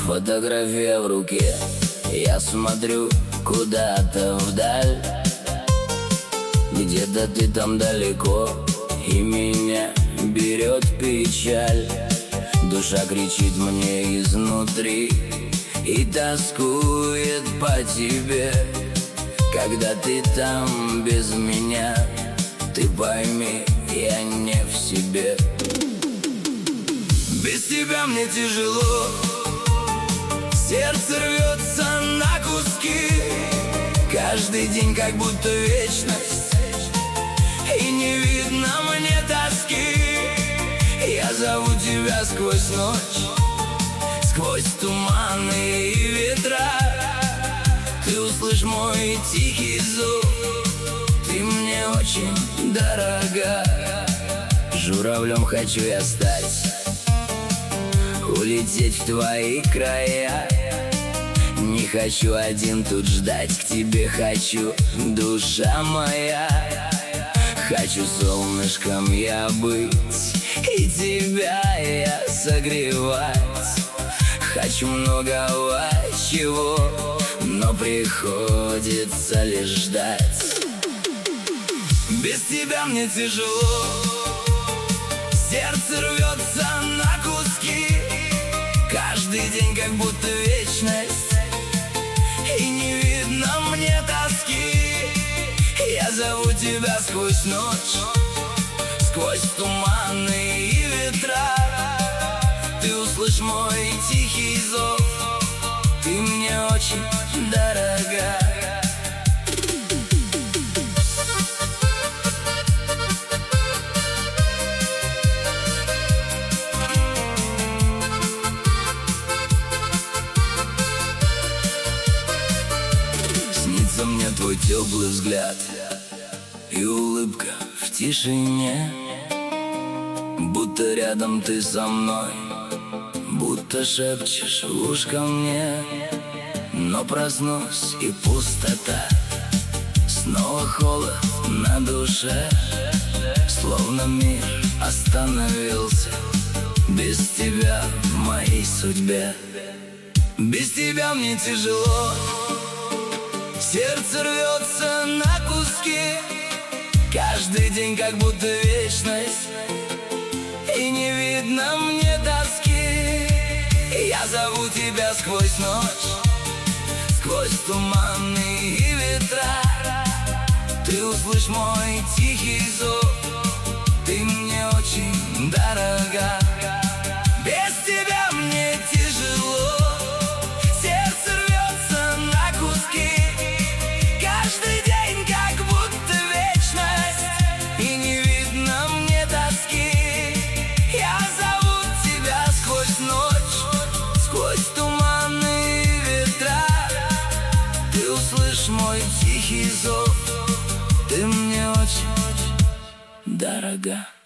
Фотография в руке, я смотрю куда-то вдаль. Где-то ты там далеко, и меня берет печаль. Душа кричит мне изнутри и тоскует по тебе. Когда ты там без меня, ты пойми, я не в себе. Без тебя мне тяжело, сердце рвется на куски. Каждый день как будто вечность, и не видно мне тоски. Я зову тебя сквозь ночь, сквозь туманы и ветра. Ты услышь мой тихий зов, ты мне очень дорога. Журавлем хочу я стать, улететь в твои края. Не хочу один тут ждать, к тебе хочу, душа моя. Хочу солнышком я быть и тебя я согревать. Хочу многого чего, но приходится лишь ждать. Без тебя мне тяжело, сердце рвется на куски. Каждый день как будто вечность, и не видно мне тоски. Я зову тебя сквозь ночь, сквозь туманы и ветра. Ты услышь мой тихий зов, ты мне очень дорога. Снится мне твой теплый взгляд и улыбка в тишине. Будто рядом ты со мной, будто шепчешь в ушко мне. Но проснусь и пустота, снова холод на душе. Словно мир остановился без тебя в моей судьбе. Без тебя мне тяжело, сердце рвется на куски. Каждый день как будто вечность, и не видно мне тоски. Я зову тебя сквозь ночь, сквозь туманы и ветра. Ты услышь мой тихий зов, ты мне очень дорога. Без тебя мне тяжело, сердце рвется на куски. Каждый день как будто вечность, и не видно мне тоски. Я зову тебя сквозь ночь, сквозь туманы и ветра. Ты услышь мой тихий зов, ты мне очень дорога.